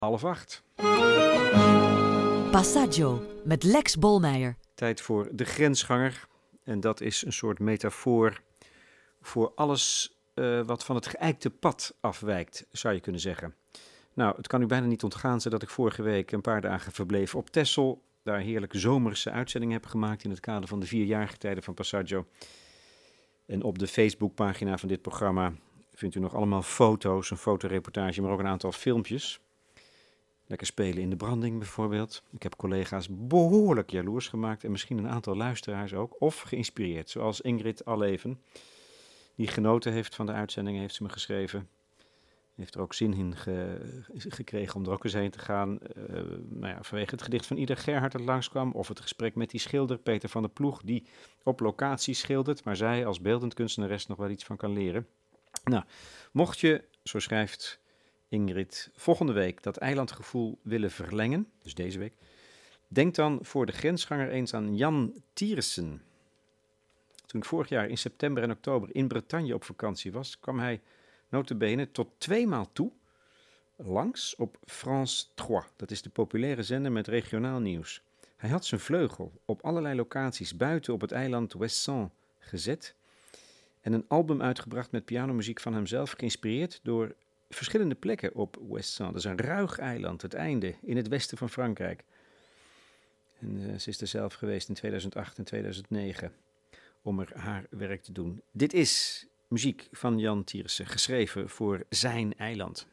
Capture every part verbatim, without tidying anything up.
half acht. Passaggio met Lex Bolmeijer. Tijd voor de grensganger. En dat is een soort metafoor voor alles uh, wat van het geëikte pad afwijkt, zou je kunnen zeggen. Nou, het kan u bijna niet ontgaan zijn dat ik vorige week een paar dagen verbleef op Texel. Daar heerlijke zomerse uitzendingen heb gemaakt in het kader van de vierjarige tijden van Passaggio. En op de Facebookpagina van dit programma vindt u nog allemaal foto's, een fotoreportage, maar ook een aantal filmpjes. Lekker spelen in de branding bijvoorbeeld. Ik heb collega's behoorlijk jaloers gemaakt en misschien een aantal luisteraars ook. Of geïnspireerd, zoals Ingrid Alleven, die genoten heeft van de uitzending, heeft ze me geschreven. Heeft er ook zin in ge- gekregen om er ook eens heen te gaan. Uh, nou ja, vanwege het gedicht van Ida Gerhard dat langskwam. Of het gesprek met die schilder Peter van der Ploeg, die op locatie schildert, maar zij als beeldend kunstenares nog wel iets van kan leren. Nou, mocht je, zo schrijft Ingrid, volgende week dat eilandgevoel willen verlengen, dus deze week, denk dan voor de grensganger eens aan Jan Tiersen. Toen ik vorig jaar in september en oktober in Bretagne op vakantie was, kwam hij nota bene tot tweemaal toe langs op France drie. Dat is de populaire zender met regionaal nieuws. Hij had zijn vleugel op allerlei locaties buiten op het eiland Ouessant gezet en een album uitgebracht met pianomuziek van hemzelf, geïnspireerd door verschillende plekken op Ouessant. Dat is een ruig eiland, het einde, in het westen van Frankrijk. En uh, ze is er zelf geweest in tweeduizend acht en tweeduizend negen om er haar werk te doen. Dit is muziek van Jan Tiersen, geschreven voor zijn eiland.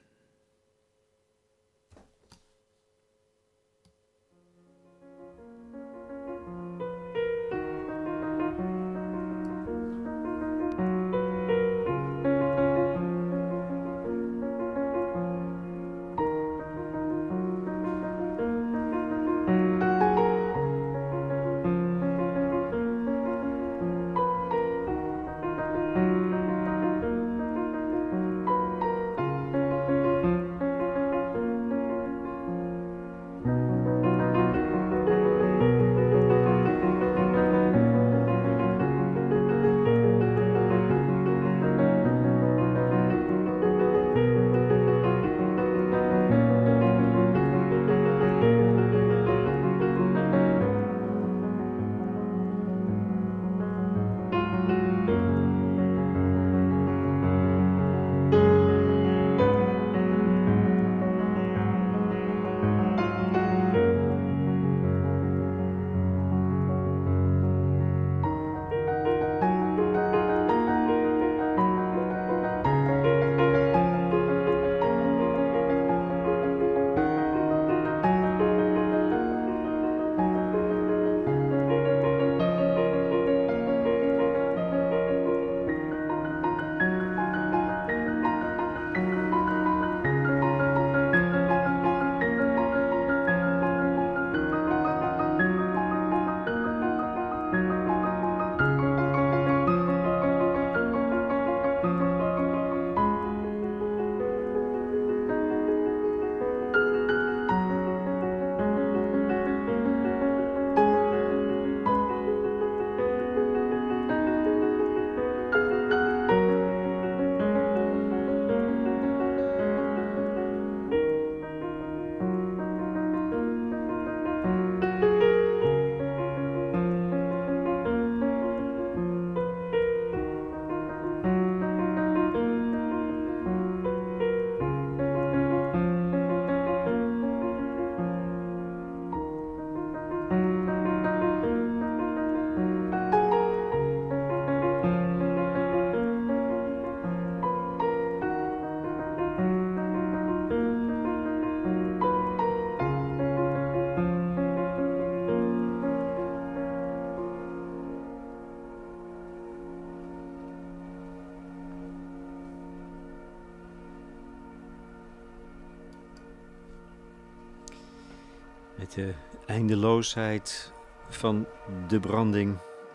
Met de eindeloosheid van de branding.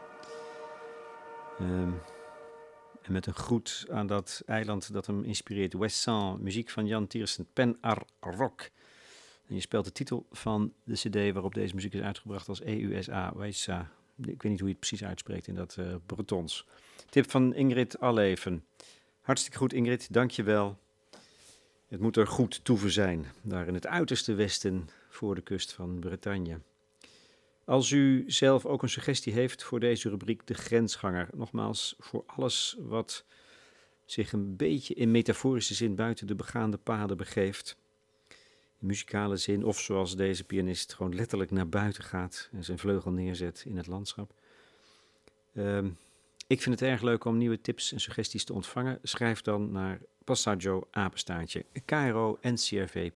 Um, en met een groet aan dat eiland dat hem inspireert. Ouessant, muziek van Jan Tiersen, Pen ar Rock. En je speelt de titel van de cd waarop deze muziek is uitgebracht als E U S A, Ouessa. Ik weet niet hoe je het precies uitspreekt in dat uh, Bretons. Tip van Ingrid Alleven. Hartstikke goed Ingrid, dank je wel. Het moet er goed toeven zijn, daar in het uiterste westen voor de kust van Bretagne. Als u zelf ook een suggestie heeft voor deze rubriek De Grensganger, nogmaals, voor alles wat zich een beetje in metaforische zin buiten de begaande paden begeeft, in muzikale zin, of zoals deze pianist gewoon letterlijk naar buiten gaat en zijn vleugel neerzet in het landschap. Um, ik vind het erg leuk om nieuwe tips en suggesties te ontvangen. Schrijf dan naar passaggio apenstaartje k r o n c r v